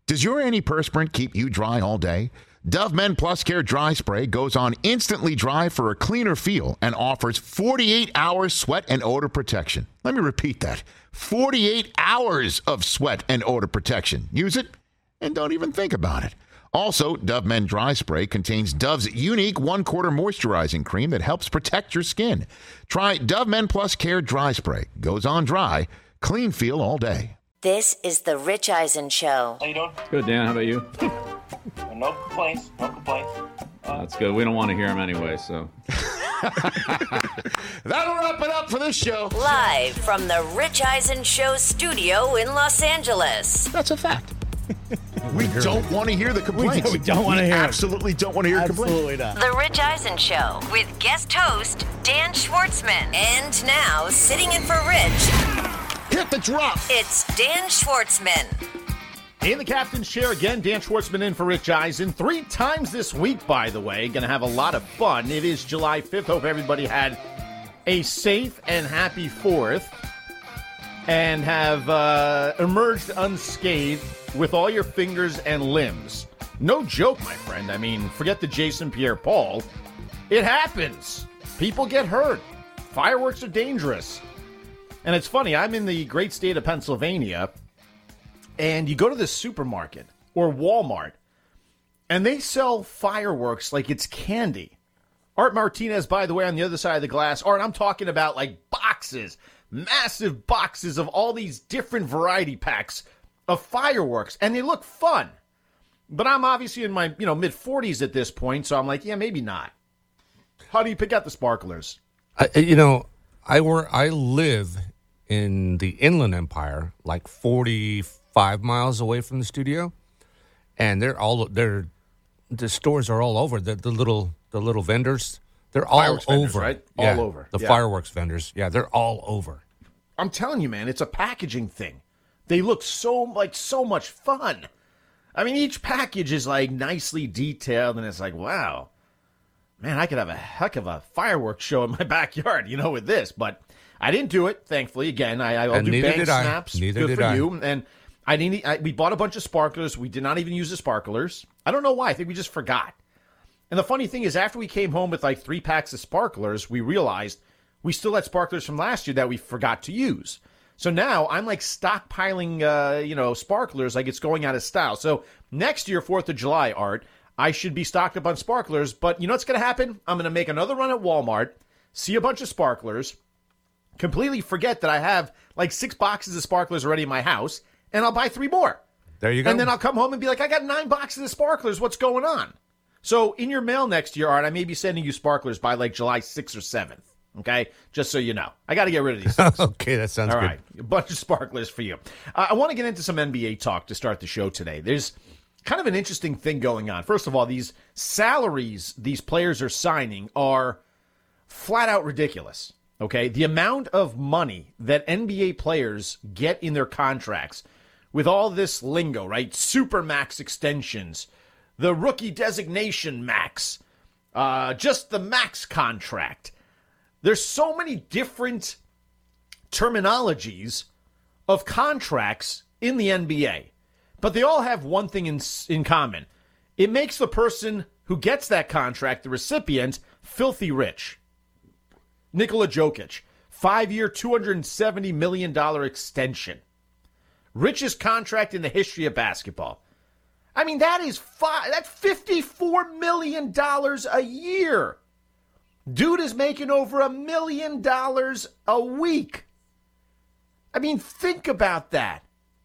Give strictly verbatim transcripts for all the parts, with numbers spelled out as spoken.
Does your antiperspirant keep you dry all day? Dove Men Plus Care Dry Spray goes on instantly dry for a cleaner feel and offers forty-eight hours sweat and odor protection. Let me repeat that. forty-eight hours of sweat and odor protection. Use it and don't even think about it. Also, Dove Men Dry Spray contains Dove's unique one-quarter moisturizing cream that helps protect your skin. Try Dove Men Plus Care Dry Spray. Goes on dry, clean feel all day. This is the Rich Eisen Show. How you doing? Good, Dan. How about you? No complaints. No complaints. Uh, That's good. We don't want to hear him anyway, so. That'll wrap it up for this show. Live from the Rich Eisen Show studio in Los Angeles. That's a fact. We don't want to hear the complaints. We don't want to hear it. Absolutely don't want to hear complaints. Absolutely not. The Rich Eisen Show with guest host Dan Schwartzman. And now, sitting in for Rich, Hit the drop. it's Dan Schwartzman. In the captain's chair again, Dan Schwartzman in for Rich Eisen. Three times this week, by the way. Going to have a lot of fun. It is July fifth. Hope everybody had a safe and happy fourth and have uh, emerged unscathed with all your fingers and limbs. No joke, my friend. I mean, forget the Jason Pierre-Paul. It happens. People get hurt. Fireworks are dangerous. And it's funny, I'm in the great state of Pennsylvania, and you go to the supermarket or Walmart, and they sell fireworks like it's candy. Art Martinez, by the way, on the other side of the glass. Art, I'm talking about like boxes, massive boxes of all these different variety packs of fireworks, and they look fun. But I'm obviously in my, you know, mid-forties at this point, so I'm like, yeah, maybe not. How do you pick out the sparklers? I, you know, I work, I live in the Inland Empire, like forty-five miles away from the studio, and they're all they're the stores are all over. The, the little the little vendors, they're all Fireworks over, vendors, right? All Yeah, over. The Yeah. fireworks vendors, yeah, they're all over. I'm telling you, man, it's a packaging thing. They look so like so much fun. I mean, each package is like nicely detailed, and it's like, wow, man, I could have a heck of a fireworks show in my backyard, you know, with this. But I didn't do it, thankfully. Again, I, I'll And do neither bang did I. snaps. Neither Good did for I. you. And I didn't. I, we bought a bunch of sparklers. We did not even use the sparklers. I don't know why. I think we just forgot. And the funny thing is, after we came home with like three packs of sparklers, we realized we still had sparklers from last year that we forgot to use. So now I'm like stockpiling, uh, you know, sparklers like it's going out of style. So next year, fourth of July, Art, I should be stocked up on sparklers. But you know what's going to happen? I'm going to make another run at Walmart, see a bunch of sparklers, completely forget that I have like six boxes of sparklers already in my house, and I'll buy three more. There you go. And then I'll come home and be like, I got nine boxes of sparklers. What's going on? So in your mail next year, Art, I may be sending you sparklers by like July sixth or seventh. Okay? Just so you know. I got to get rid of these things. Okay, that sounds All good. right. A bunch of sparklers for you. Uh, I want to get into some N B A talk to start the show today. There's kind of an interesting thing going on. First of all, these salaries these players are signing are flat out ridiculous. Okay? The amount of money that N B A players get in their contracts with all this lingo, right? Super max extensions, the rookie designation max, uh, just the max contract. There's so many different terminologies of contracts in the N B A, but they all have one thing in, in common. It makes the person who gets that contract, the recipient, filthy rich. Nikola Jokic, five-year, two hundred seventy million dollars extension. Richest contract in the history of basketball. I mean, that is five, that's fifty-four million dollars a year. Dude is making over a million dollars a week. I mean, think about that.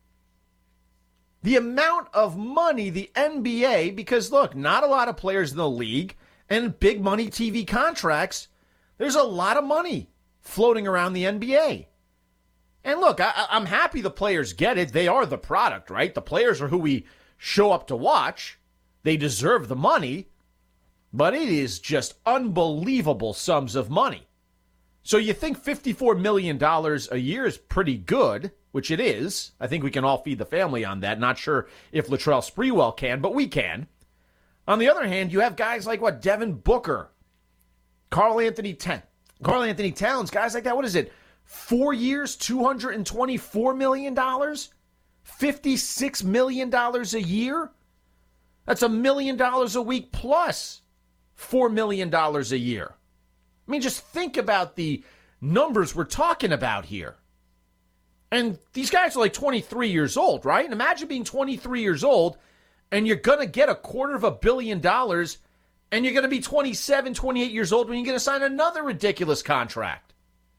The amount of money the N B A, because look, not a lot of players in the league, and big money T V contracts, there's a lot of money floating around the N B A. And look, I, I'm happy the players get it. They are the product, right? The players are who we show up to watch. They deserve the money. But it is just unbelievable sums of money. So you think fifty-four million dollars a year is pretty good, which it is. I think we can all feed the family on that. Not sure if Latrell Sprewell can, but we can. On the other hand, you have guys like, what, Devin Booker, Karl Anthony, Ten- Karl Anthony Towns, guys like that. What is it? Four years, two hundred twenty-four million dollars? fifty-six million dollars a year? That's a million dollars a week plus four million dollars a year. I mean, just think about the numbers we're talking about here. And these guys are like twenty-three years old, right? And imagine being twenty-three years old and you're going to get a quarter of a billion dollars and you're going to be twenty-seven, twenty-eight years old when you're going to sign another ridiculous contract.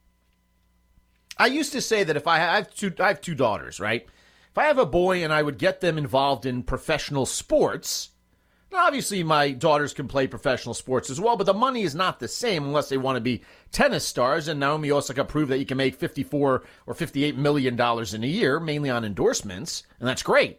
I used to say that if I have two, I have two daughters, right? If I have a boy and I would get them involved in professional sports, now obviously my daughters can play professional sports as well, but the money is not the same unless they want to be tennis stars. And Naomi Osaka proved that you can make fifty-four or fifty-eight million dollars in a year, mainly on endorsements, and that's great.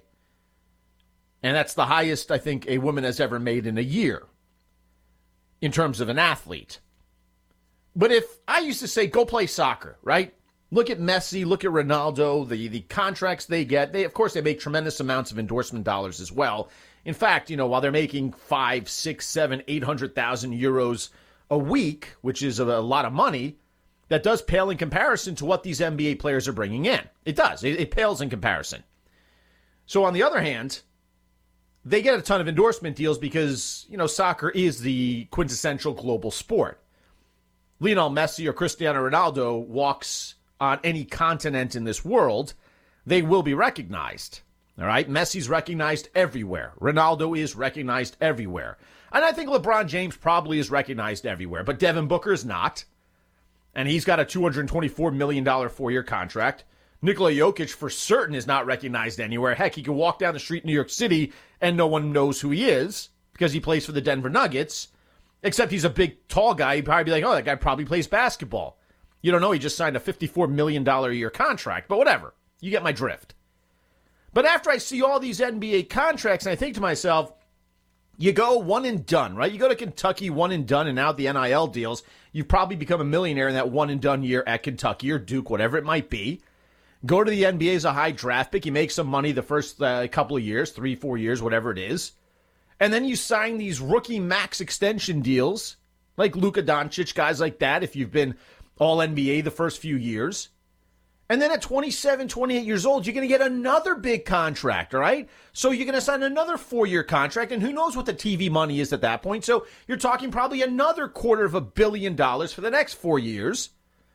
And that's the highest I think a woman has ever made in a year in terms of an athlete. But if I used to say, go play soccer, right? Look at Messi, look at Ronaldo, the, the contracts they get. They, of course, they make tremendous amounts of endorsement dollars as well. In fact, you know, while they're making five, six, seven, eight hundred thousand euros a week, which is a, a lot of money, that does pale in comparison to what these N B A players are bringing in. It does. It, it pales in comparison. So on the other hand, they get a ton of endorsement deals because, you know, soccer is the quintessential global sport. Lionel Messi or Cristiano Ronaldo walks on any continent in this world, they will be recognized. All right? Messi's recognized everywhere. Ronaldo is recognized everywhere. And I think LeBron James probably is recognized everywhere, but Devin Booker is not. And he's got a two hundred twenty-four million dollars four-year contract. Nikola Jokic for certain is not recognized anywhere. Heck, he can walk down the street in New York City and no one knows who he is because he plays for the Denver Nuggets, except he's a big, tall guy. You'd probably be like, oh, that guy probably plays basketball. You don't know, he just signed a fifty-four million dollars a year contract, but whatever. You get my drift. But after I see all these N B A contracts, and I think to myself, you go one and done, right? You go to Kentucky, one and done, and now the N I L deals, you've probably become a millionaire in that one and done year at Kentucky or Duke, whatever it might be. Go to the N B A as a high draft pick, you make some money the first uh, couple of years, three, four years, whatever it is. And then you sign these rookie max extension deals, like Luka Doncic, guys like that, if you've been all N B A the first few years. And then at twenty-seven, twenty-eight years old, you're going to get another big contract, all right? So you're going to sign another four-year contract, and who knows what the T V money is at that point. So you're talking probably another quarter of a billion dollars for the next four years.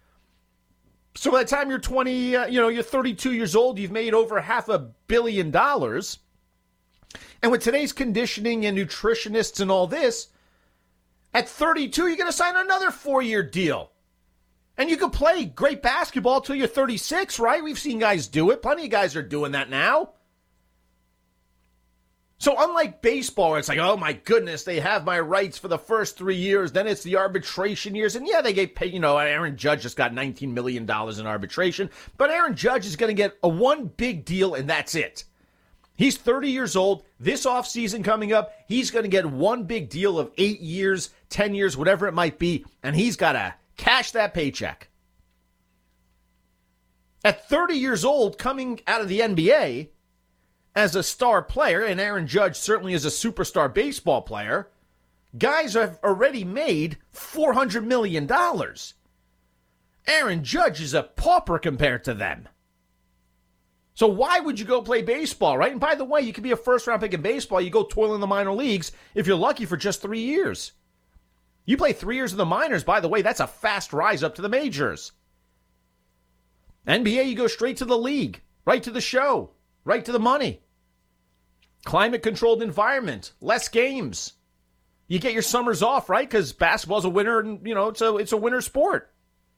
So by the time you're twenty, uh, you know, you're thirty-two years old, you've made over half a billion dollars. And with today's conditioning and nutritionists and all this, at thirty-two, you're going to sign another four-year deal. And you can play great basketball till you're thirty-six, right? We've seen guys do it. Plenty of guys are doing that now. So unlike baseball, where it's like, oh my goodness, they have my rights for the first three years. Then it's the arbitration years. And yeah, they get paid. You know, Aaron Judge just got nineteen million dollars in arbitration. But Aaron Judge is going to get a one big deal, and that's it. He's thirty years old. This offseason coming up, he's going to get one big deal of eight years, ten years, whatever it might be. And he's got to cash that paycheck. At thirty years old, coming out of the N B A as a star player, and Aaron Judge certainly is a superstar baseball player, guys have already made four hundred million dollars. Aaron Judge is a pauper compared to them. So why would you go play baseball, right? And by the way, you could be a first-round pick in baseball. You go toil in the minor leagues if you're lucky for just three years. You play three years in the minors, by the way, that's a fast rise up to the majors. N B A, you go straight to the league, right to the show, right to the money. Climate-controlled environment, less games. You get your summers off, right? Because basketball's a winter, and you know it's a it's a winter sport.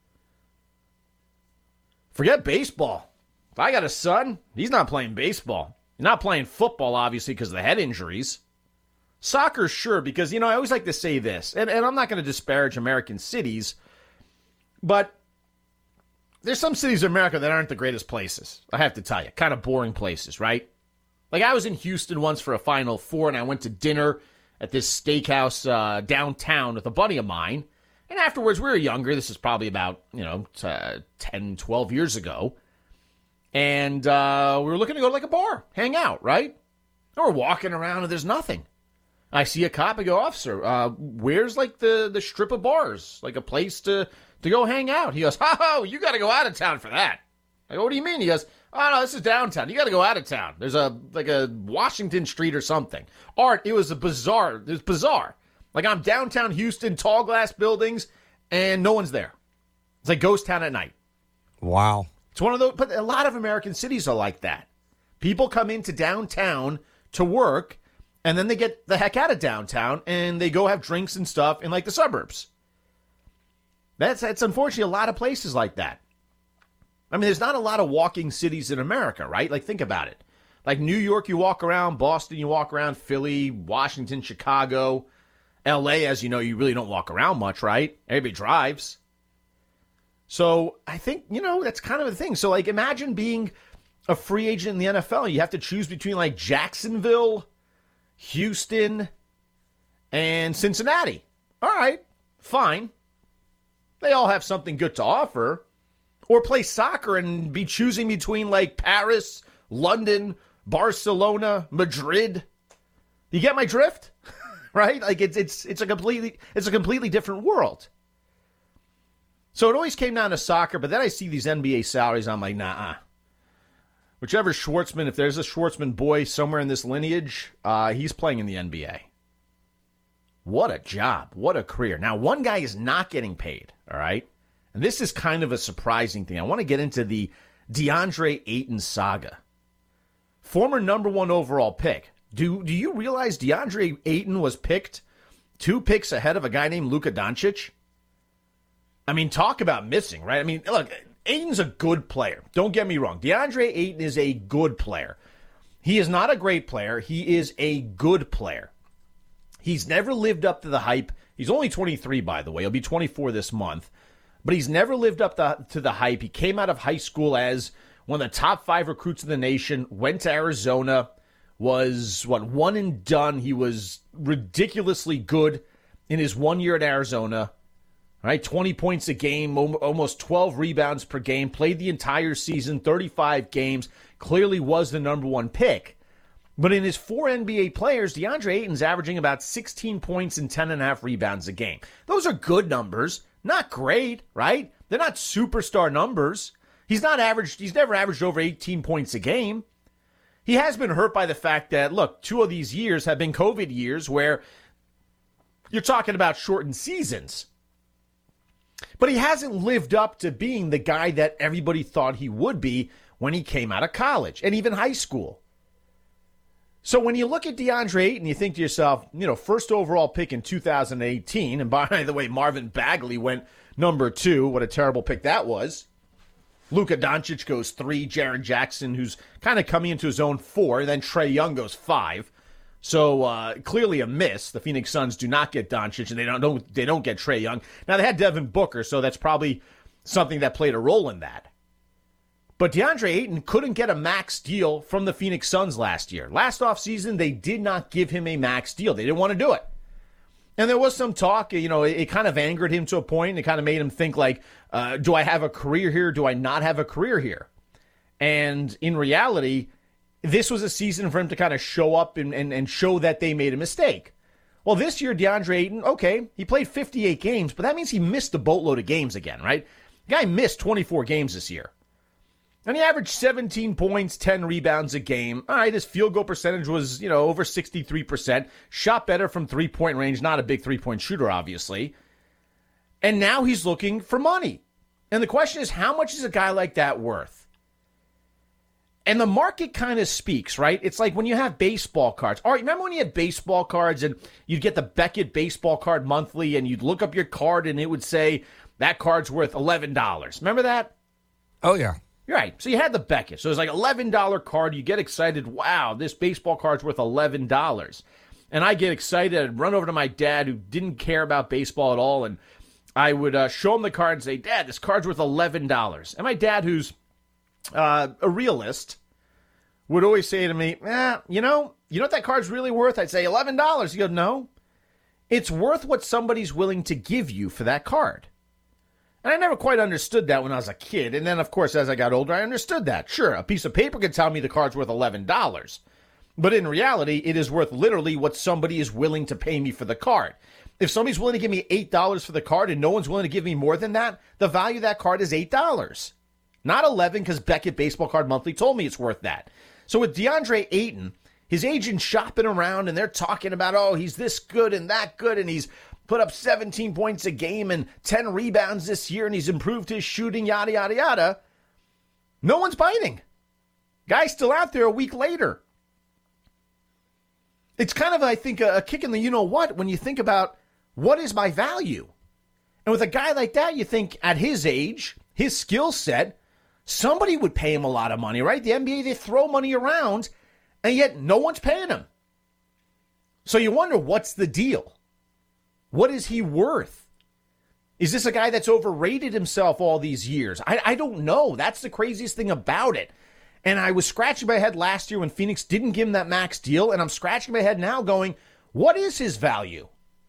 Forget baseball. If I got a son, he's not playing baseball. He's not playing football, obviously, because of the head injuries. Soccer, sure, because, you know, I always like to say this, and, and I'm not going to disparage American cities, but there's some cities in America that aren't the greatest places, I have to tell you. Kind of boring places, right? Like, I was in Houston once for a Final Four, and I went to dinner at this steakhouse uh, downtown with a buddy of mine, and afterwards, we were younger. This is probably about, you know, uh, ten, twelve years ago, and uh, we were looking to go to, like, a bar, hang out, right? And we're walking around, and there's nothing. I see a cop, I go, officer, uh, where's, like, the, the strip of bars? Like, a place to, to go hang out. He goes, oh, you got to go out of town for that. I go, what do you mean? He goes, Oh, no, this is downtown. You got to go out of town. There's a, like a Washington Street or something. Art, it was a bizarre, it was bizarre. Like I'm downtown Houston, tall glass buildings, and no one's there. It's like ghost town at night. Wow. It's one of those, but a lot of American cities are like that. People come into downtown to work, and then they get the heck out of downtown, and they go have drinks and stuff in like the suburbs. That's, that's unfortunately a lot of places like that. I mean, there's not a lot of walking cities in America, right? Like, think about it. Like New York, you walk around. Boston, you walk around. Philly, Washington, Chicago. L A, as you know, you really don't walk around much, right? Everybody drives. So I think, you know, that's kind of the thing. So, like, imagine being a free agent in the N F L. You have to choose between, like, Jacksonville, Houston, and Cincinnati. All right, fine. They all have something good to offer. Or play soccer and be choosing between, like, Paris, London, Barcelona, Madrid. You get my drift? Right? Like it's it's it's a completely it's a completely different world. So it always came down to soccer, but then I see these N B A salaries, I'm like, nah. Whichever Schwartzman, if there's a Schwartzman boy somewhere in this lineage, uh, he's playing in the N B A. What a job. What a career. Now, one guy is not getting paid, all right? And this is kind of a surprising thing. I want to get into the DeAndre Ayton saga. Former number one overall pick. Do do you realize DeAndre Ayton was picked two picks ahead of a guy named Luka Doncic? I mean, talk about missing, right? I mean, look, Ayton's a good player. Don't get me wrong. DeAndre Ayton is a good player. He is not a great player. He is a good player. He's never lived up to the hype. He's only twenty-three, by the way. He'll be twenty-four this month. But he's never lived up the, to the hype. He came out of high school as one of the top five recruits in the nation, went to Arizona, was, what, one and done. He was ridiculously good in his one year at Arizona. All right, twenty points a game, almost twelve rebounds per game, played the entire season, thirty-five games, clearly was the number one pick. But in his four N B A players, DeAndre Ayton's averaging about sixteen points and ten and a half rebounds a game. Those are good numbers. Not great, right? They're not superstar numbers. He's not averaged, he's never averaged over eighteen points a game. He has been hurt by the fact that, look, two of these years have been COVID years where you're talking about shortened seasons. But he hasn't lived up to being the guy that everybody thought he would be when he came out of college and even high school. So when you look at DeAndre Ayton, you think to yourself, you know, first overall pick in two thousand eighteen, and by the way, Marvin Bagley went number two. What a terrible pick that was. Luka Doncic goes three. Jaren Jackson, who's kind of coming into his own, four. Then Trae Young goes five. So uh, clearly a miss. The Phoenix Suns do not get Doncic, and they don't, don't they don't get Trae Young. Now they had Devin Booker, so that's probably something that played a role in that. But DeAndre Ayton couldn't get a max deal from the Phoenix Suns last year. Last offseason, they did not give him a max deal. They didn't want to do it. And there was some talk, you know, it, it kind of angered him to a point. It kind of made him think like, uh, do I have a career here? Do I not have a career here? And in reality, this was a season for him to kind of show up and, and, and show that they made a mistake. Well, this year, DeAndre Ayton, okay, he played fifty-eight games, but that means he missed a boatload of games again, right? The guy missed twenty-four games this year. And he averaged seventeen points, ten rebounds a game. All right, his field goal percentage was, you know, over sixty-three percent. Shot better from three-point range. Not a big three-point shooter, obviously. And now he's looking for money. And the question is, how much is a guy like that worth? And the market kind of speaks, right? It's like when you have baseball cards. All right, remember when you had baseball cards and you'd get the Beckett baseball card monthly and you'd look up your card and it would say, that card's worth eleven dollars. Remember that? Oh, yeah. Right. So you had the Beckett. So it was like an eleven dollars card. You get excited. Wow, this baseball card's worth eleven dollars. And I get excited. I'd run over to my dad who didn't care about baseball at all. And I would uh, show him the card and say, Dad, this card's worth eleven dollars. And my dad, who's uh, a realist, would always say to me, eh, you know, you know what that card's really worth? I'd say eleven dollars. He goes, no. It's worth what somebody's willing to give you for that card. And I never quite understood that when I was a kid. And then, of course, as I got older, I understood that. Sure, a piece of paper could tell me the card's worth eleven dollars. But in reality, it is worth literally what somebody is willing to pay me for the card. If somebody's willing to give me eight dollars for the card and no one's willing to give me more than that, the value of that card is eight dollars. Not eleven, because Beckett Baseball Card Monthly told me it's worth that. So with DeAndre Ayton, his agent shopping around, and they're talking about, oh, he's this good and that good, and he's put up seventeen points a game and ten rebounds this year, and he's improved his shooting, yada, yada, yada. No one's biting. Guy's still out there a week later. It's kind of, I think, a, a kick in the you-know-what when you think about what is my value. And with a guy like that, you think at his age, his skill set, somebody would pay him a lot of money, right? The N B A, they throw money around, and yet no one's paying him. So you wonder, what's the deal? What is he worth? Is this a guy that's overrated himself all these years? I, I don't know. That's the craziest thing about it. And I was scratching my head last year when Phoenix didn't give him that max deal, and I'm scratching my head now going, what is his value?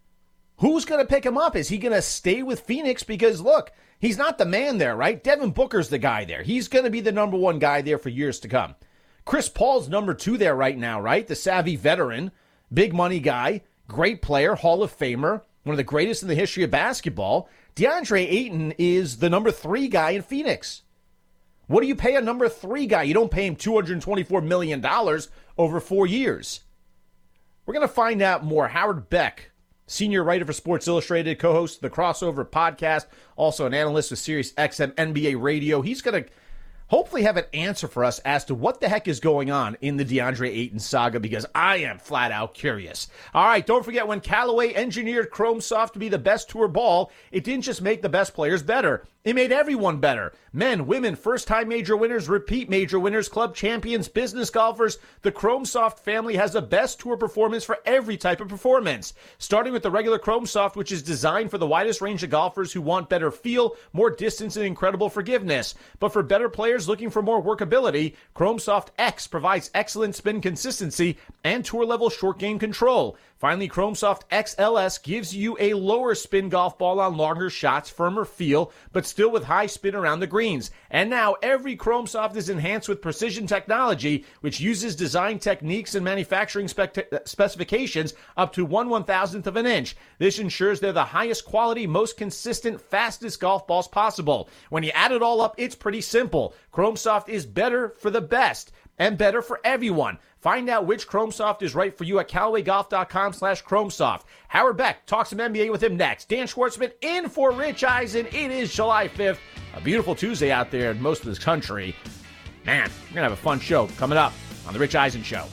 Who's going to pick him up? Is he going to stay with Phoenix? Because, look, he's not the man there, right? Devin Booker's the guy there. He's going to be the number one guy there for years to come. Chris Paul's number two there right now, right? The savvy veteran, big money guy, great player, Hall of Famer, one of the greatest in the history of basketball. DeAndre Ayton is the number three guy in Phoenix. What do you pay a number three guy? You don't pay him two hundred twenty-four million dollars over four years. We're going to find out more. Howard Beck, senior writer for Sports Illustrated, co-host of the Crossover podcast, also an analyst with Sirius X M N B A Radio. He's going to hopefully have an answer for us as to what the heck is going on in the DeAndre Ayton saga, because I am flat out curious. All right, don't forget, when Callaway engineered Chrome Soft to be the best tour ball, it didn't just make the best players better. It made everyone better. Men, women, first-time major winners, repeat major winners, club champions, business golfers. The Chrome Soft family has the best tour performance for every type of performance. Starting with the regular Chrome Soft, which is designed for the widest range of golfers who want better feel, more distance, and incredible forgiveness. But for better players looking for more workability, Chrome Soft X provides excellent spin consistency and tour-level short game control. Finally, Chrome Soft X L S gives you a lower spin golf ball on longer shots, firmer feel, but still with high spin around the greens. And now every Chrome Soft is enhanced with precision technology, which uses design techniques and manufacturing spec- specifications up to one one thousandth of an inch. This ensures they're the highest quality, most consistent, fastest golf balls possible. When you add it all up, it's pretty simple. Chrome Soft is better for the best and better for everyone. Find out which Chrome Soft is right for you at Callaway Golf dot com slash Chrome Soft. Howard Beck talks some N B A with him next. Dan Schwartzman in for Rich Eisen. It is July fifth. A beautiful Tuesday out there in most of this country. Man, we're going to have a fun show coming up on The Rich Eisen Show.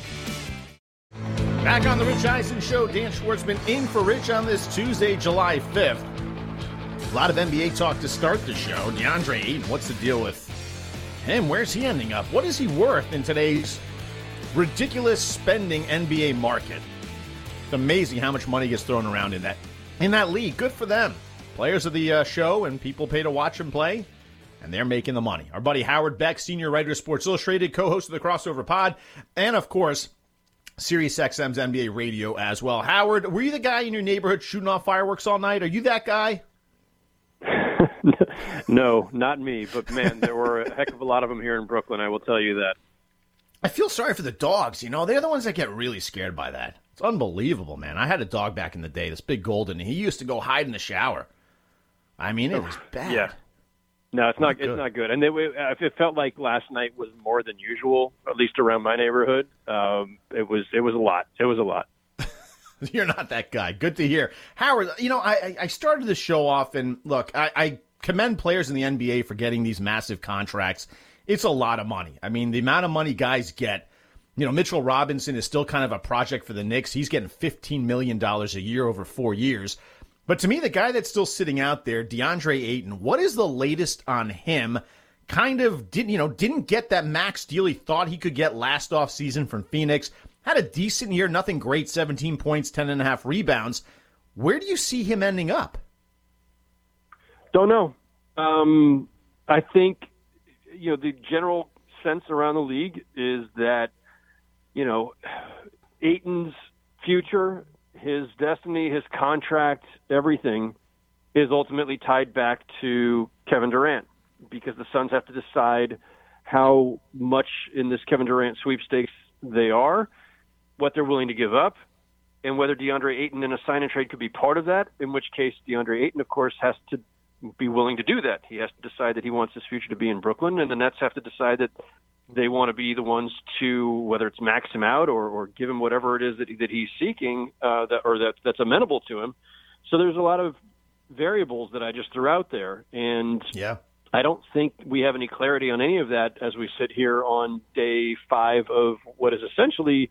Back on The Rich Eisen Show, Dan Schwartzman in for Rich on this Tuesday, July fifth. A lot of N B A talk to start the show. DeAndre Ayton, what's the deal with him? Where's he ending up? What is he worth in today's ridiculous spending N B A market? It's amazing how much money gets thrown around in that in that league. Good for them. Players of the uh, show, and people pay to watch them play, and they're making the money. Our buddy Howard Beck, senior writer of Sports Illustrated, co-host of the Crossover Pod, and of course, Sirius X M's N B A Radio as well. Howard, were you the guy in your neighborhood shooting off fireworks all night? Are you that guy? No, not me. But, man, there were a heck of a lot of them here in Brooklyn, I will tell you that. I feel sorry for the dogs, you know. They're the ones that get really scared by that. It's unbelievable, man. I had a dog back in the day, this big golden. He used to go hide in the shower. I mean, it was bad. Yeah. No, it's not. It's not good. And it, it felt like last night was more than usual, at least around my neighborhood. Um, it was. It was a lot. It was a lot. You're not that guy. Good to hear, Howard. You know, I I started the show off, and look, I, I commend players in the N B A for getting these massive contracts. It's a lot of money. I mean, the amount of money guys get. You know, Mitchell Robinson is still kind of a project for the Knicks. He's getting fifteen million dollars a year over four years. But to me, the guy that's still sitting out there, DeAndre Ayton, what is the latest on him? Kind of didn't, you know, didn't get that max deal he thought he could get last offseason from Phoenix. Had a decent year, nothing great, seventeen points, ten and a half rebounds. Where do you see him ending up? Don't know. Um, I think, you know, the general sense around the league is that, you know, Ayton's future, his destiny, his contract, everything is ultimately tied back to Kevin Durant, because the Suns have to decide how much in this Kevin Durant sweepstakes they are, what they're willing to give up, and whether DeAndre Ayton in a sign and trade could be part of that, in which case DeAndre Ayton, of course, has to be willing to do that. He has to decide that he wants his future to be in Brooklyn, and the Nets have to decide that they want to be the ones to, whether it's max him out or, or give him whatever it is that, he, that he's seeking, uh, that, or that, that's amenable to him. So there's a lot of variables that I just threw out there, and yeah. I don't think we have any clarity on any of that as we sit here on day five of what is essentially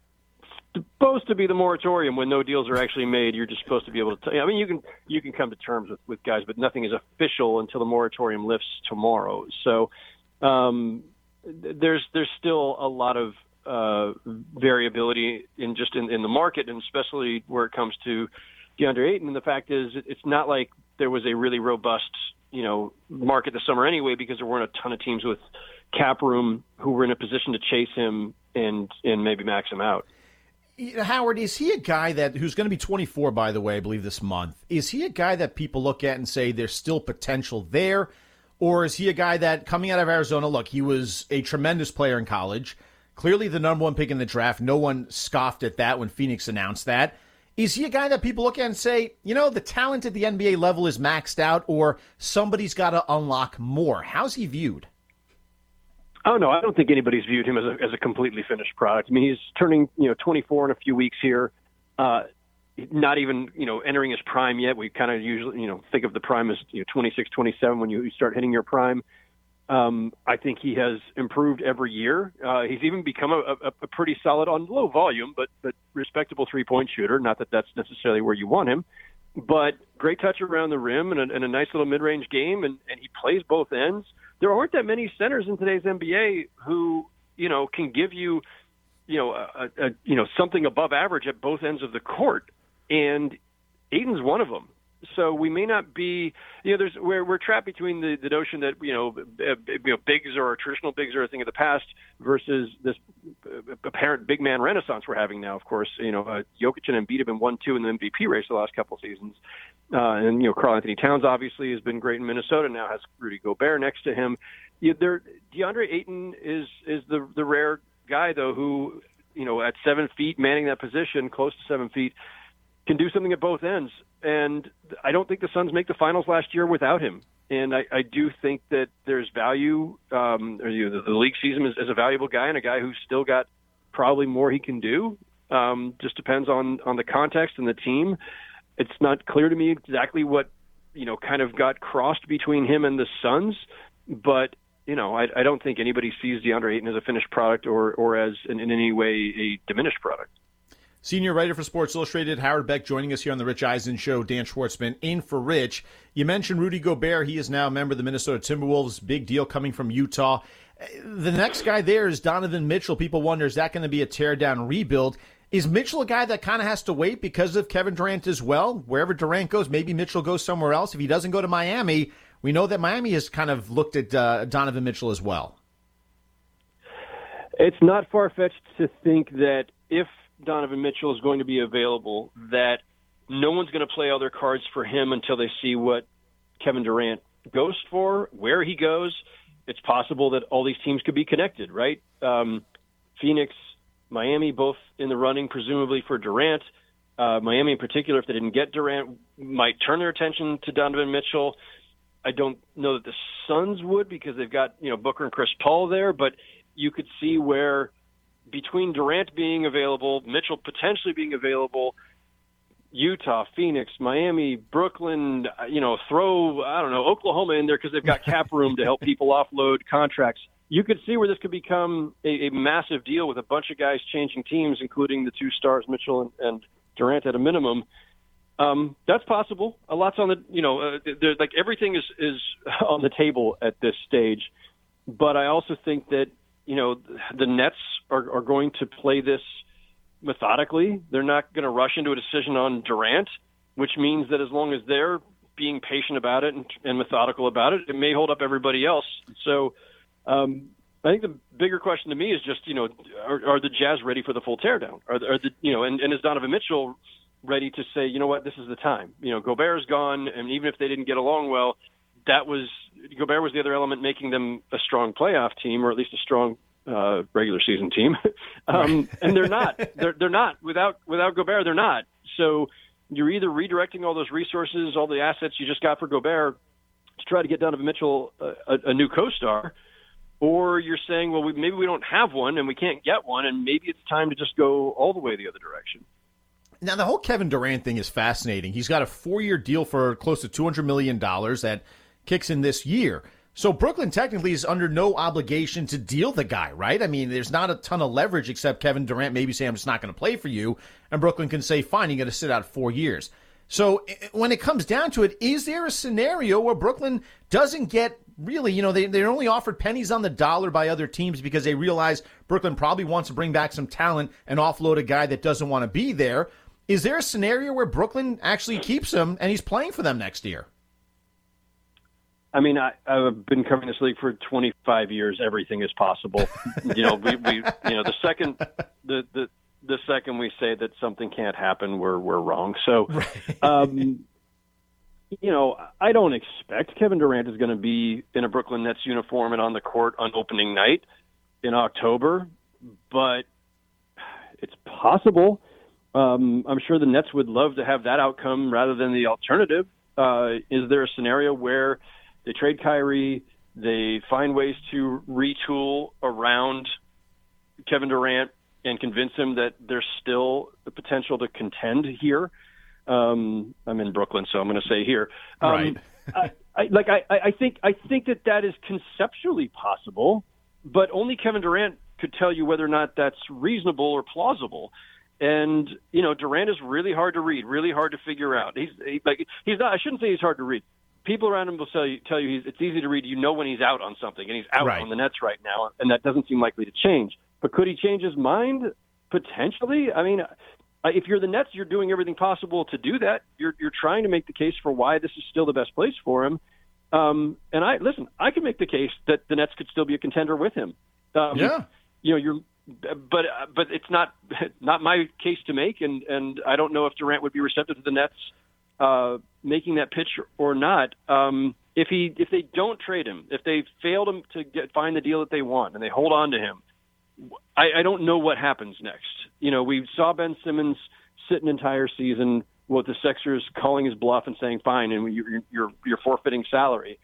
supposed to be the moratorium. When no deals are actually made, you're just supposed to be able to tell. I mean, you can you can come to terms with, with guys, but nothing is official until the moratorium lifts tomorrow. So um, there's there's still a lot of uh, variability in just in, in the market, and especially where it comes to DeAndre Ayton. And the fact is, it's not like there was a really robust, you know, market this summer anyway, because there weren't a ton of teams with cap room who were in a position to chase him and and maybe max him out. Howard, is he a guy that who's going to be twenty-four, by the way, I believe this month? Is he a guy that people look at and say there's still potential there? Or is he a guy that, coming out of Arizona, look, he was a tremendous player in college, clearly the number one pick in the draft. No one scoffed at that when Phoenix announced that. Is he a guy that people look at and say, you know, the talent at the N B A level is maxed out, or somebody's got to unlock more? How's he viewed? Oh, no, I don't think anybody's viewed him as a, as a completely finished product. I mean, he's turning, you know, twenty-four in a few weeks here, uh, not even, you know, entering his prime yet. We kind of usually, you know, think of the prime as, you know, twenty-six, twenty-seven when you start hitting your prime. Um, I think he has improved every year. Uh, he's even become a, a, a pretty solid on low volume, but, but respectable three-point shooter. Not that that's necessarily where you want him, but great touch around the rim and a, and a nice little mid-range game, and, and he plays both ends. There aren't that many centers in today's N B A who, you know, can give you, you know, a, a, you know, something above average at both ends of the court, and Ayton's one of them. So we may not be, you know, there's we're we're trapped between the, the notion that, you know, uh, you know, bigs or traditional bigs are a thing of the past versus this apparent big man renaissance we're having now. Of course, you know, uh, Jokic and Embiid have been one two in the M V P race the last couple of seasons, uh, and you know, Karl Anthony Towns obviously has been great in Minnesota. Now has Rudy Gobert next to him. You know, there, DeAndre Ayton is is the the rare guy though who, you know, at seven feet manning that position, close to seven feet, can do something at both ends. And I don't think the Suns make the finals last year without him. And I, I do think that there's value, um, or, you know, the, the league sees him as, as a valuable guy and a guy who's still got probably more he can do. Um, just depends on, on the context and the team. It's not clear to me exactly what, you know, kind of got crossed between him and the Suns. But, you know, I, I don't think anybody sees DeAndre Ayton as a finished product or, or as in, in any way a diminished product. Senior writer for Sports Illustrated, Howard Beck, joining us here on the Rich Eisen Show. Dan Schwartzman in for Rich. You mentioned Rudy Gobert. He is now a member of the Minnesota Timberwolves. Big deal coming from Utah. The next guy there is Donovan Mitchell. People wonder, is that going to be a tear-down rebuild? Is Mitchell a guy that kind of has to wait because of Kevin Durant as well? Wherever Durant goes, maybe Mitchell goes somewhere else. If he doesn't go to Miami, we know that Miami has kind of looked at uh, Donovan Mitchell as well. It's not far-fetched to think that if Donovan Mitchell is going to be available, that no one's going to play all their cards for him until they see what Kevin Durant goes for, where he goes. It's possible that all these teams could be connected, right? Um, Phoenix, Miami, both in the running, presumably for Durant. Uh, Miami in particular, if they didn't get Durant, might turn their attention to Donovan Mitchell. I don't know that the Suns would because they've got, you know, Booker and Chris Paul there, but you could see where between Durant being available, Mitchell potentially being available, Utah, Phoenix, Miami, Brooklyn, you know, throw, I don't know, Oklahoma in there because they've got cap room to help people offload contracts. You could see where this could become a, a massive deal with a bunch of guys changing teams, including the two stars, Mitchell and, and Durant at a minimum. Um, that's possible. A lot's on the, you know, uh, there's like everything is, is on the table at this stage. But I also think that, you know, the Nets are, are going to play this methodically. They're not going to rush into a decision on Durant, which means that as long as they're being patient about it and, and methodical about it, it may hold up everybody else. So um, I think the bigger question to me is just, you know, are, are the Jazz ready for the full teardown? Are, are the, you know, and, and is Donovan Mitchell ready to say, you know what, this is the time? You know, Gobert's gone, and even if they didn't get along well, that was Gobert was the other element making them a strong playoff team, or at least a strong uh, regular season team. um, and they're not. They're they're not without without Gobert. They're not. So you're either redirecting all those resources, all the assets you just got for Gobert, to try to get Donovan Mitchell a, a, a new co-star, or you're saying, well, we, maybe we don't have one and we can't get one, and maybe it's time to just go all the way the other direction. Now, the whole Kevin Durant thing is fascinating. He's got a four-year deal for close to two hundred million dollars that kicks in this year. So Brooklyn technically is under no obligation to deal the guy, right? I mean, there's not a ton of leverage except Kevin Durant maybe saying, I'm just not going to play for you, and Brooklyn can say, fine, you got to sit out four years. So when it comes down to it, is there a scenario where Brooklyn doesn't get really, you know, they, they're only offered pennies on the dollar by other teams because they realize Brooklyn probably wants to bring back some talent and offload a guy that doesn't want to be there. Is there a scenario where Brooklyn actually keeps him and he's playing for them next year? I mean, I, I've been covering this league for twenty-five years. Everything is possible. you know, we, we, you know, the second, the, the, the second we say that something can't happen, we're, we're wrong. So, right. um, you know, I don't expect Kevin Durant is going to be in a Brooklyn Nets uniform and on the court on opening night in October, but it's possible. Um, I'm sure the Nets would love to have that outcome rather than the alternative. Uh, is there a scenario where they trade Kyrie, they find ways to retool around Kevin Durant and convince him that there's still the potential to contend here? Um, I'm in Brooklyn, so I'm going to say here. Um, right. I, I, like I, I think I think that that is conceptually possible, but only Kevin Durant could tell you whether or not that's reasonable or plausible. And you know, Durant is really hard to read, really hard to figure out. He's he, like he's not. I shouldn't say he's hard to read. People around him will tell you, tell you he's, it's easy to read. You know when he's out on something, and he's out right. on the Nets right now, and that doesn't seem likely to change. But could he change his mind? Potentially. I mean, if you're the Nets, you're doing everything possible to do that. You're you're trying to make the case for why this is still the best place for him. Um, and I listen. I can make the case that the Nets could still be a contender with him. Um, yeah. You know, you're. But but it's not not my case to make, and, and I don't know if Durant would be receptive to the Nets uh, making that pitch or not. Um, if he if they don't trade him, if they fail to, to get, find the deal that they want and they hold on to him, I, I don't know what happens next. You know, we saw Ben Simmons sit an entire season with the Sixers calling his bluff and saying, "Fine," and you're you're, you're forfeiting salary.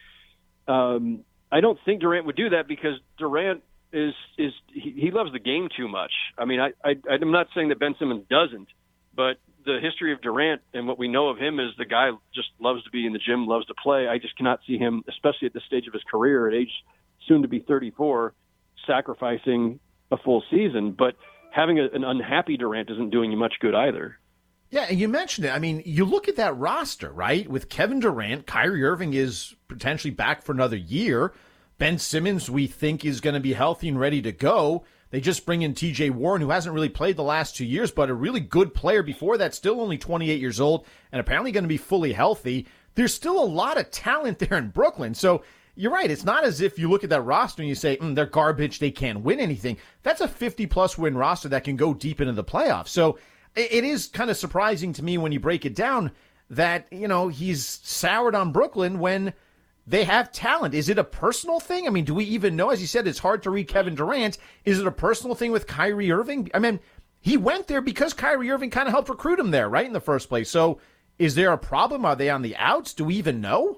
Um, I don't think Durant would do that because Durant. Is is he, he loves the game too much. I mean, I, I I'm not saying that Ben Simmons doesn't, but the history of Durant and what we know of him is the guy just loves to be in the gym, loves to play. I just cannot see him, especially at this stage of his career, at age soon to be thirty-four, sacrificing a full season. But having a, an unhappy Durant isn't doing you much good either. Yeah, and you mentioned it. I mean, you look at that roster, right? With Kevin Durant, Kyrie Irving is potentially back for another year. Ben Simmons, we think, is going to be healthy and ready to go. They just bring in T J Warren, who hasn't really played the last two years, but a really good player before that, still only twenty-eight years old, and apparently going to be fully healthy. There's still a lot of talent there in Brooklyn. So you're right. It's not as if you look at that roster and you say, mm, they're garbage, they can't win anything. That's a fifty-plus win roster that can go deep into the playoffs. So it is kind of surprising to me when you break it down that, you know, he's soured on Brooklyn when they have talent. Is it a personal thing? I mean, do we even know? As you said, it's hard to read Kevin Durant. Is it a personal thing with Kyrie Irving? I mean, he went there because Kyrie Irving kind of helped recruit him there, right, in the first place. So is there a problem? Are they on the outs? Do we even know?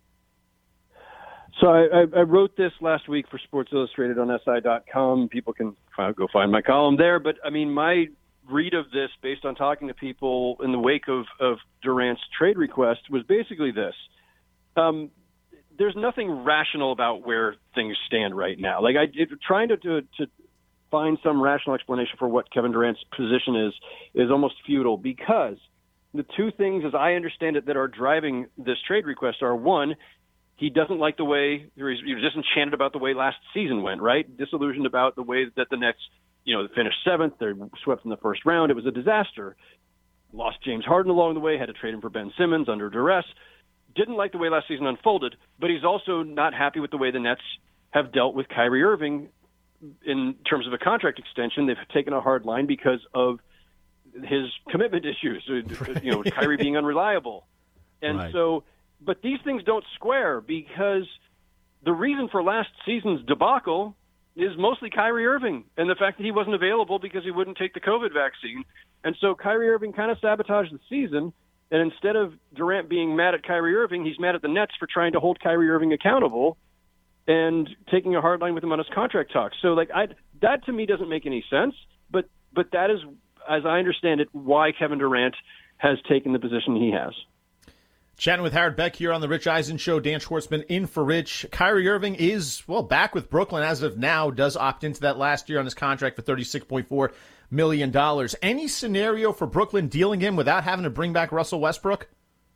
So I, I wrote this last week for Sports Illustrated on S I dot com. People can go find my column there. But, I mean, my read of this based on talking to people in the wake of, of Durant's trade request was basically this. Um, there's nothing rational about where things stand right now. Like I it, trying to, to to find some rational explanation for what Kevin Durant's position is is almost futile, because the two things, as I understand it, that are driving this trade request are, one, he doesn't like the way he's, he's disenchanted about the way last season went, right? Disillusioned about the way that the Nets, you know, finished seventh, they're swept in the first round. It was a disaster. Lost James Harden along the way, had to trade him for Ben Simmons under duress. Didn't like the way last season unfolded, but he's also not happy with the way the Nets have dealt with Kyrie Irving in terms of a contract extension. They've taken a hard line because of his commitment issues, you know, Kyrie being unreliable. And right. so, but these things don't square, because the reason for last season's debacle is mostly Kyrie Irving and the fact that he wasn't available because he wouldn't take the COVID vaccine. And so Kyrie Irving kind of sabotaged the season. And instead of Durant being mad at Kyrie Irving, he's mad at the Nets for trying to hold Kyrie Irving accountable and taking a hard line with him on his contract talks. So, like, I, that to me doesn't make any sense. But but that is, as I understand it, why Kevin Durant has taken the position he has. Chatting with Howard Beck here on the Rich Eisen Show. Dan Schwartzman in for Rich. Kyrie Irving is, well, back with Brooklyn as of now, does opt into that last year on his contract for thirty-six point four million dollars. Any scenario for Brooklyn dealing him without having to bring back Russell Westbrook?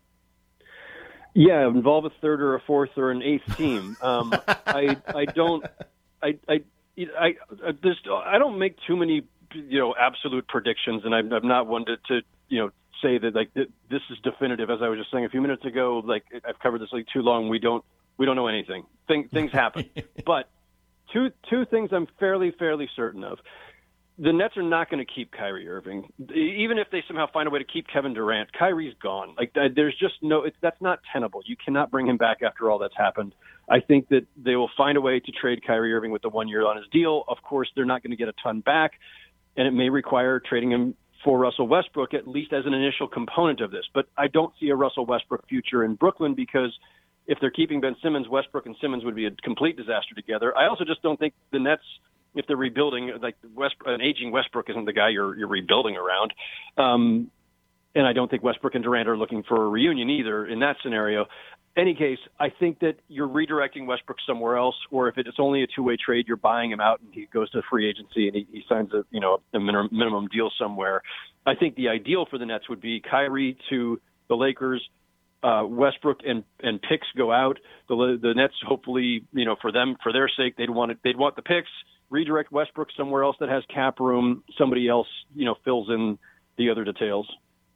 Yeah, involve a third or a fourth or an eighth team. Um, I I don't I I I I, there's, I don't make too many you know absolute predictions, and I'm, I'm not one to, to you know. say that like th- this is definitive. As I was just saying a few minutes ago, like I've covered this league too long. We don't we don't know anything. Thing, things happen. But two two things I'm fairly fairly certain of. The Nets are not going to keep Kyrie Irving, even if they somehow find a way to keep Kevin Durant. Kyrie's gone. Like there's just no. It's, that's not tenable. You cannot bring him back after all that's happened. I think that they will find a way to trade Kyrie Irving with the one year on his deal. Of course, they're not going to get a ton back, and it may require trading him for Russell Westbrook, at least as an initial component of this. But I don't see a Russell Westbrook future in Brooklyn because if they're keeping Ben Simmons, Westbrook and Simmons would be a complete disaster together. I also just don't think the Nets, if they're rebuilding, like West, an aging Westbrook isn't the guy you're, you're rebuilding around. Um, and I don't think Westbrook and Durant are looking for a reunion either in that scenario. Any case, I think that you're redirecting Westbrook somewhere else, or if it's only a two-way trade, you're buying him out and he goes to free agency and he, he signs a you know a minimum, minimum deal somewhere. I think the ideal for the Nets would be Kyrie to the Lakers, uh, Westbrook and and picks go out. The the Nets hopefully you know for them for their sake they'd want it, they'd want the picks. Redirect Westbrook somewhere else that has cap room. Somebody else you know fills in the other details.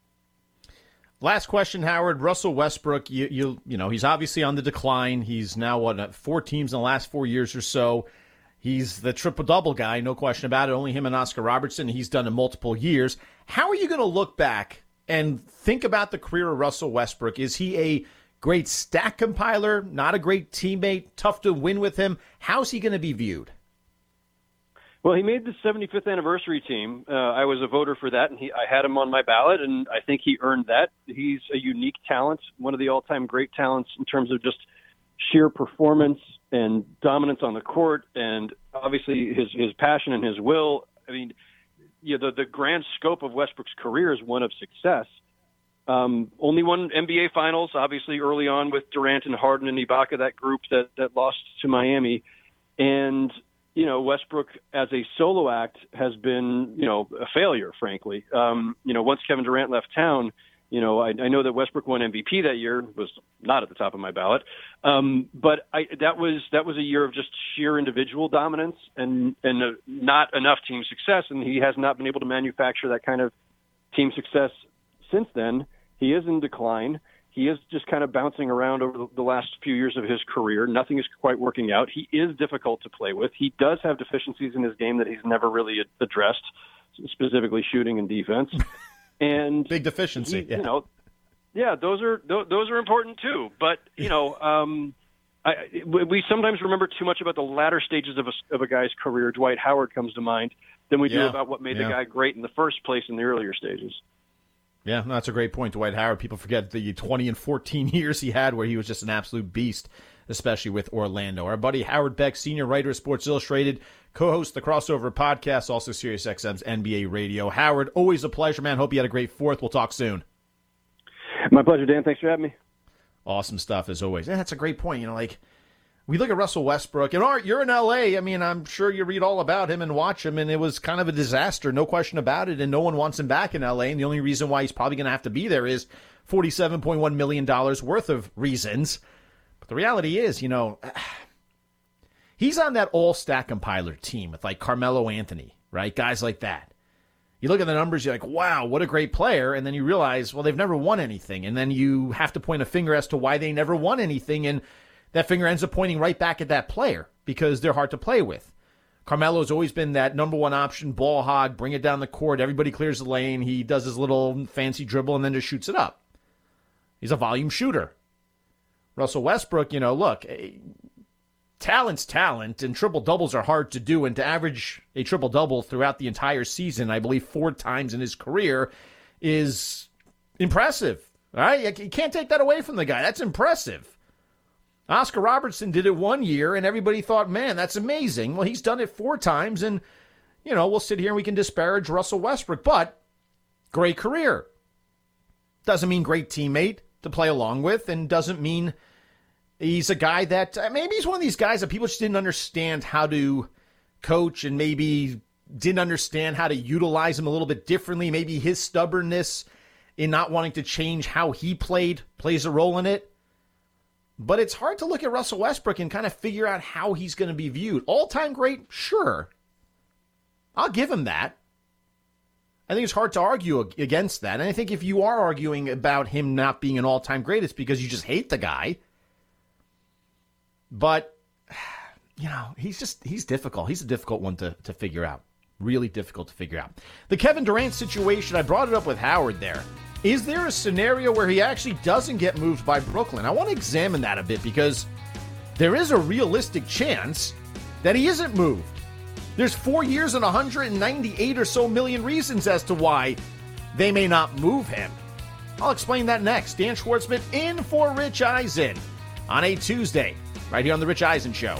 Last question, Howard. Russell Westbrook, you, you you know, he's obviously on the decline. He's now, what, four teams in the last four years or so. He's the triple-double guy, no question about it. Only him and Oscar Robertson. He's done it multiple years. How are you going to look back and think about the career of Russell Westbrook? Is he a great stat compiler, not a great teammate, tough to win with him? How's he going to be viewed? Well, he made the seventy-fifth anniversary team. Uh, I was a voter for that, and he, I had him on my ballot, and I think he earned that. He's a unique talent, one of the all-time great talents in terms of just sheer performance and dominance on the court, and obviously his his passion and his will. I mean, you know, the, the grand scope of Westbrook's career is one of success. Um, only won N B A Finals, obviously early on with Durant and Harden and Ibaka, that group that, that lost to Miami, and you know, Westbrook as a solo act has been, you know, a failure, frankly. Um, you know, once Kevin Durant left town, you know, I, I know that Westbrook won M V P that year, was not at the top of my ballot. Um, but I, that was that was a year of just sheer individual dominance and, and uh, not enough team success. And he has not been able to manufacture that kind of team success since then. He is in decline. He is just kind of bouncing around over the last few years of his career. Nothing is quite working out. He is difficult to play with. He does have deficiencies in his game that he's never really addressed, specifically shooting and defense. And big deficiency, he, yeah. You know, yeah, those are those are important too. But you know, um, I, we sometimes remember too much about the latter stages of a, of a guy's career. Dwight Howard comes to mind than we yeah. do about what made yeah. the guy great in the first place in the earlier stages. Yeah, no, that's a great point, Dwight Howard. People forget the twenty and fourteen years he had where he was just an absolute beast, especially with Orlando. Our buddy Howard Beck, senior writer of Sports Illustrated, co-host the Crossover podcast, also SiriusXM's N B A Radio. Howard, always a pleasure, man. Hope you had a great fourth. We'll talk soon. My pleasure, Dan. Thanks for having me. Awesome stuff, as always. Yeah, that's a great point. You know, like, we look at Russell Westbrook, and Art, you're in L A. I mean, I'm sure you read all about him and watch him, and it was kind of a disaster, no question about it, and no one wants him back in L A, and the only reason why he's probably going to have to be there is forty-seven point one million dollars worth of reasons. But the reality is, you know, he's on that all-stat compiler team with, like, Carmelo Anthony, right? Guys like that. You look at the numbers, you're like, wow, what a great player, and then you realize, well, they've never won anything, and then you have to point a finger as to why they never won anything, and that finger ends up pointing right back at that player because they're hard to play with. Carmelo's always been that number one option, ball hog, bring it down the court, everybody clears the lane, he does his little fancy dribble and then just shoots it up. He's a volume shooter. Russell Westbrook, you know, look, talent's talent, and triple-doubles are hard to do, and to average a triple-double throughout the entire season, I believe four times in his career, is impressive. All right, you can't take that away from the guy. That's impressive. Oscar Robertson did it one year, and everybody thought, man, that's amazing. Well, he's done it four times, and, you know, we'll sit here and we can disparage Russell Westbrook, but great career. Doesn't mean great teammate to play along with, and doesn't mean he's a guy that, maybe he's one of these guys that people just didn't understand how to coach and maybe didn't understand how to utilize him a little bit differently. Maybe his stubbornness in not wanting to change how he played plays a role in it. But it's hard to look at Russell Westbrook and kind of figure out how he's going to be viewed. All-time great? Sure. I'll give him that. I think it's hard to argue against that. And I think if you are arguing about him not being an all-time great, it's because you just hate the guy. But, you know, he's just, he's difficult. He's a difficult one to, to figure out. Really difficult to figure out. The Kevin Durant situation, I brought it up with Howard there. Is there a scenario where he actually doesn't get moved by Brooklyn? I want to examine that a bit because there is a realistic chance that he isn't moved. There's four years and one hundred ninety-eight or so million reasons as to why they may not move him. I'll explain that next. Dan Schwartzman in for Rich Eisen on a Tuesday, right here on The Rich Eisen Show.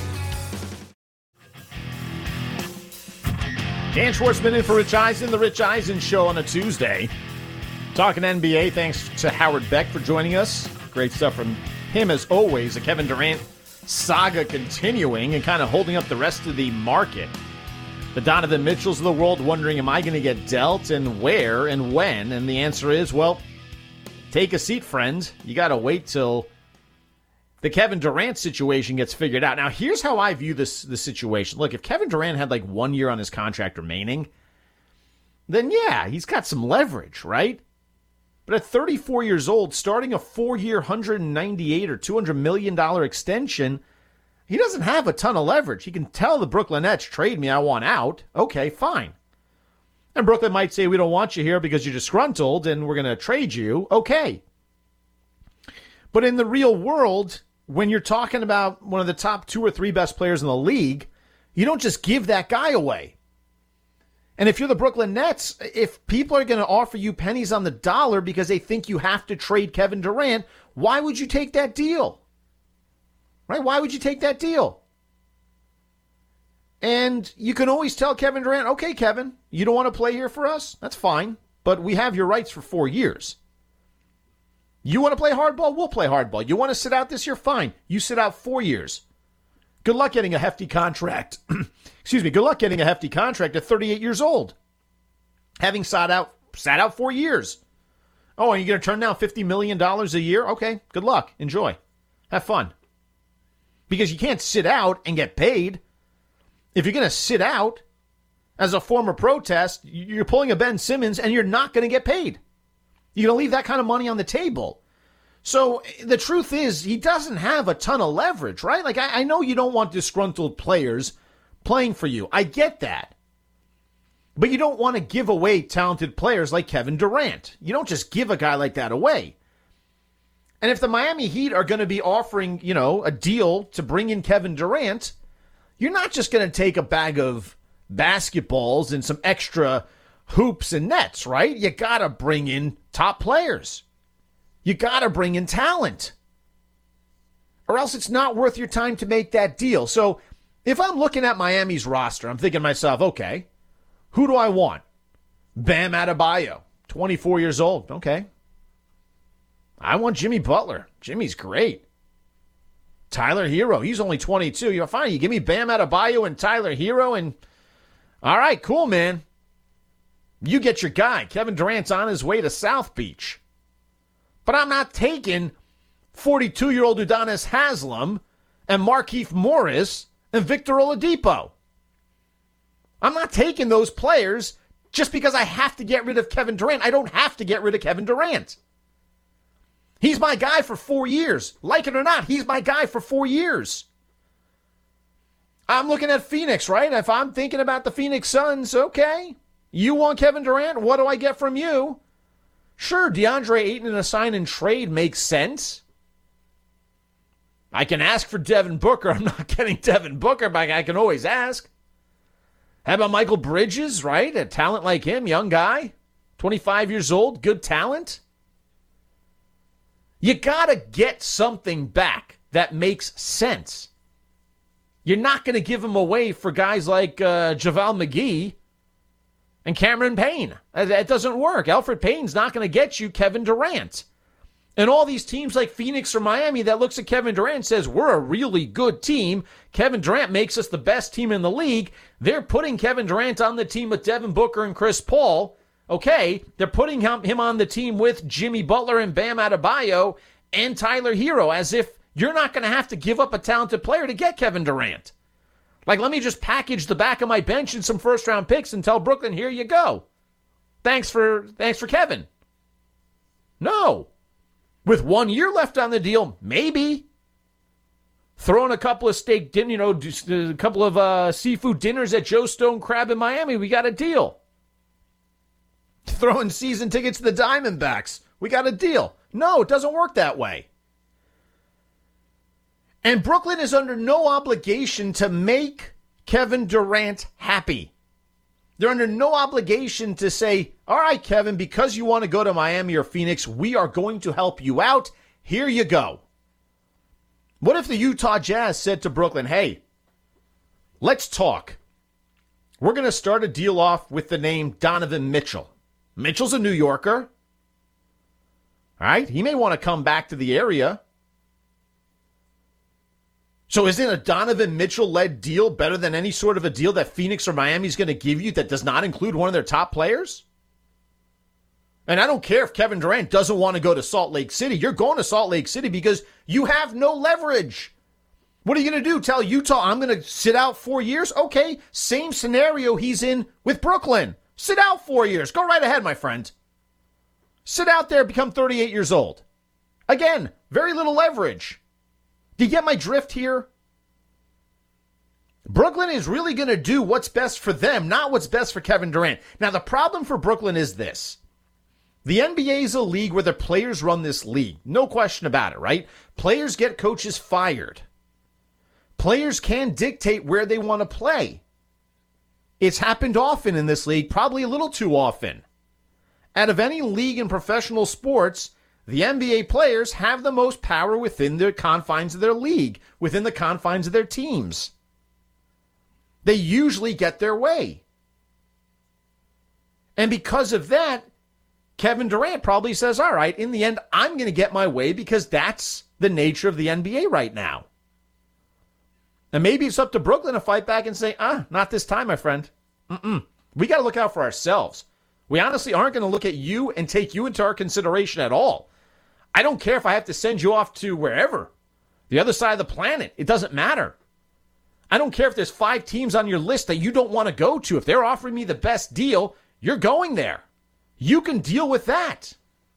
Dan Schwartzman in for Rich Eisen, The Rich Eisen Show on a Tuesday. Talking N B A, thanks to Howard Beck for joining us. Great stuff from him as always. The Kevin Durant saga continuing and kind of holding up the rest of the market. The Donovan Mitchells of the world wondering, am I going to get dealt and where and when? And the answer is, well, take a seat, friend. You got to wait till the Kevin Durant situation gets figured out. Now, here's how I view this, this situation. Look, if Kevin Durant had like one year on his contract remaining, then yeah, he's got some leverage, right? But at thirty-four years old, starting a four-year, one hundred ninety-eight or two hundred million dollars extension, he doesn't have a ton of leverage. He can tell the Brooklyn Nets, trade me, I want out. Okay, fine. And Brooklyn might say, we don't want you here because you're disgruntled and we're going to trade you. Okay. But in the real world, when you're talking about one of the top two or three best players in the league, you don't just give that guy away. And if you're the Brooklyn Nets, if people are going to offer you pennies on the dollar because they think you have to trade Kevin Durant, why would you take that deal? Right? Why would you take that deal? And you can always tell Kevin Durant, okay, Kevin, you don't want to play here for us? That's fine. But we have your rights for four years. You want to play hardball? We'll play hardball. You want to sit out this year? Fine. You sit out four years. Good luck getting a hefty contract. Excuse me. Good luck getting a hefty contract at thirty-eight years old. Having sat out, sat out four years. Oh, and you're going to turn down fifty million dollars a year? Okay. Good luck. Enjoy. Have fun. Because you can't sit out and get paid. If you're going to sit out as a form of protest, you're pulling a Ben Simmons and you're not going to get paid. You're going to leave that kind of money on the table. So the truth is, he doesn't have a ton of leverage, right? Like, I, I know you don't want disgruntled players playing for you. I get that. But you don't want to give away talented players like Kevin Durant. You don't just give a guy like that away. And if the Miami Heat are going to be offering, you know, a deal to bring in Kevin Durant, you're not just going to take a bag of basketballs and some extra hoops and nets, right? You got to bring in top players. You got to bring in talent. Or else it's not worth your time to make that deal. So if I'm looking at Miami's roster, I'm thinking to myself, okay, who do I want? Bam Adebayo, twenty-four years old. Okay. I want Jimmy Butler. Jimmy's great. Tyler Hero, he's only twenty-two. You're fine. You give me Bam Adebayo and Tyler Hero, and all right, cool, man. You get your guy. Kevin Durant's on his way to South Beach. But I'm not taking forty-two-year-old Udonis Haslem and Markieff Morris and Victor Oladipo. I'm not taking those players just because I have to get rid of Kevin Durant. I don't have to get rid of Kevin Durant. He's my guy for four years. Like it or not, he's my guy for four years. I'm looking at Phoenix, right? If I'm thinking about the Phoenix Suns, okay, you want Kevin Durant? What do I get from you? Sure, DeAndre Ayton in a sign and trade makes sense. I can ask for Devin Booker. I'm not getting Devin Booker, but I can always ask. How about Michael Bridges, right? A talent like him, young guy, twenty-five years old, good talent. You got to get something back that makes sense. You're not going to give him away for guys like uh, JaVale McGee and Cameron Payne. That doesn't work. Elfrid Payton's not going to get you Kevin Durant. And all these teams like Phoenix or Miami that looks at Kevin Durant and says, we're a really good team. Kevin Durant makes us the best team in the league. They're putting Kevin Durant on the team with Devin Booker and Chris Paul. Okay, they're putting him, him on the team with Jimmy Butler and Bam Adebayo and Tyler Hero, as if you're not going to have to give up a talented player to get Kevin Durant. Like, let me just package the back of my bench and some first-round picks and tell Brooklyn, here you go. Thanks for thanks for Kevin. No. With one year left on the deal, maybe. Throw in a couple of steak, din- you know, a couple of uh, seafood dinners at Joe Stone Crab in Miami, we got a deal. Throw in season tickets to the Diamondbacks, we got a deal. No, it doesn't work that way. And Brooklyn is under no obligation to make Kevin Durant happy. They're under no obligation to say, all right, Kevin, because you want to go to Miami or Phoenix, we are going to help you out. Here you go. What if the Utah Jazz said to Brooklyn, hey, let's talk. We're going to start a deal off with the name Donovan Mitchell. Mitchell's a New Yorker. All right, he may want to come back to the area. So isn't a Donovan Mitchell-led deal better than any sort of a deal that Phoenix or Miami is going to give you that does not include one of their top players? And I don't care if Kevin Durant doesn't want to go to Salt Lake City. You're going to Salt Lake City because you have no leverage. What are you going to do? Tell Utah, I'm going to sit out four years? Okay, same scenario he's in with Brooklyn. Sit out four years. Go right ahead, my friend. Sit out there, become thirty-eight years old. Again, very little leverage. Do you get my drift here? Brooklyn is really going to do what's best for them, not what's best for Kevin Durant. Now, the problem for Brooklyn is this. The N B A is a league where the players run this league. No question about it, right? Players get coaches fired. Players can dictate where they want to play. It's happened often in this league, probably a little too often. Out of any league in professional sports, the N B A players have the most power within the confines of their league, within the confines of their teams. They usually get their way. And because of that, Kevin Durant probably says, all right, in the end, I'm going to get my way because that's the nature of the N B A right now. And maybe it's up to Brooklyn to fight back and say, ah, not this time, my friend. Mm-mm. We got to look out for ourselves. We honestly aren't going to look at you and take you into our consideration at all. I don't care if I have to send you off to wherever, the other side of the planet. It doesn't matter. I don't care if there's five teams on your list that you don't want to go to. If they're offering me the best deal, you're going there. You can deal with that.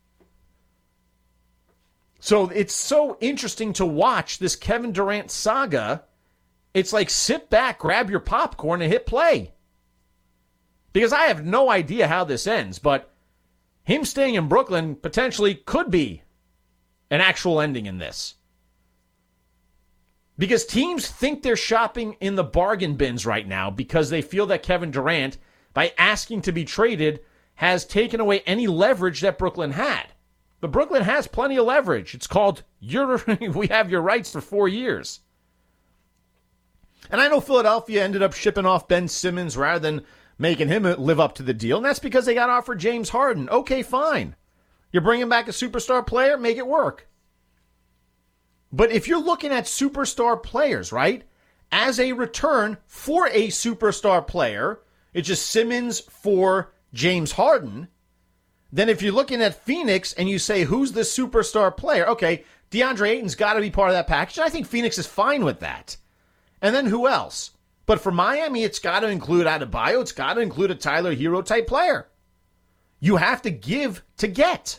So it's so interesting to watch this Kevin Durant saga. It's like sit back, grab your popcorn, and hit play. Because I have no idea how this ends, but him staying in Brooklyn potentially could be an actual ending in this. Because teams think they're shopping in the bargain bins right now because they feel that Kevin Durant, by asking to be traded, has taken away any leverage that Brooklyn had. But Brooklyn has plenty of leverage. It's called, you're, we have your rights for four years. And I know Philadelphia ended up shipping off Ben Simmons rather than making him live up to the deal, and that's because they got offered James Harden. Okay, fine. You're bringing back a superstar player, make it work. But if you're looking at superstar players, right, as a return for a superstar player, it's just Simmons for James Harden, then if you're looking at Phoenix and you say, who's the superstar player? Okay, DeAndre Ayton's got to be part of that package. I think Phoenix is fine with that. And then who else? But for Miami, it's got to include Adebayo. It's got to include a Tyler Hero type player. You have to give to get.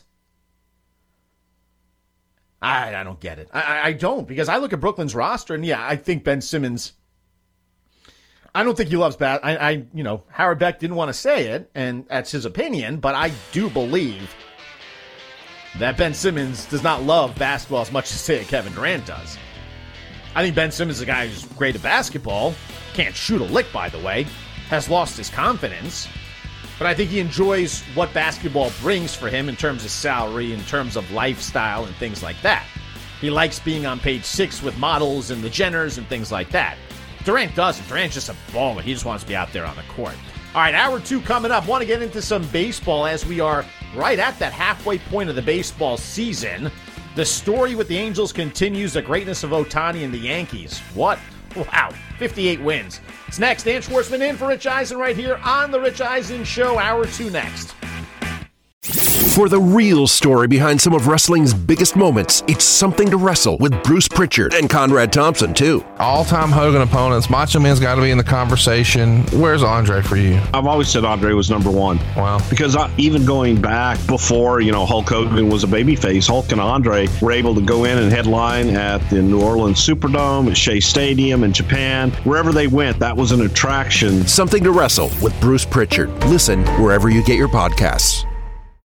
I, I don't get it. I, I don't, because I look at Brooklyn's roster, and yeah, I think Ben Simmons, I don't think he loves bad. I, I, you know, Howard Beck didn't want to say it, and that's his opinion, but I do believe that Ben Simmons does not love basketball as much as, say, Kevin Durant does. I think Ben Simmons is a guy who's great at basketball. Can't shoot a lick, by the way. Has lost his confidence. But I think he enjoys what basketball brings for him in terms of salary, in terms of lifestyle, and things like that. He likes being on page six with models and the Jenners and things like that. Durant doesn't. Durant's just a baller. He just wants to be out there on the court. All right, hour two coming up. Want to get into some baseball as we are right at that halfway point of the baseball season. The story with the Angels continues. The greatness of Ohtani and the Yankees. What? Wow, fifty-eight wins. It's next. Dan Schwartzman in for Rich Eisen right here on The Rich Eisen Show. Hour two next. For the real story behind some of wrestling's biggest moments, it's Something to Wrestle with Bruce Pritchard and Conrad Thompson, too. All-time Hogan opponents. Macho Man's got to be in the conversation. Where's Andre for you? I've always said Andre was number one. Wow. Because I, even going back before, you know, Hulk Hogan was a babyface, Hulk and Andre were able to go in and headline at the New Orleans Superdome, at Shea Stadium in Japan. Wherever they went, that was an attraction. Something to Wrestle with Bruce Pritchard. Listen wherever you get your podcasts.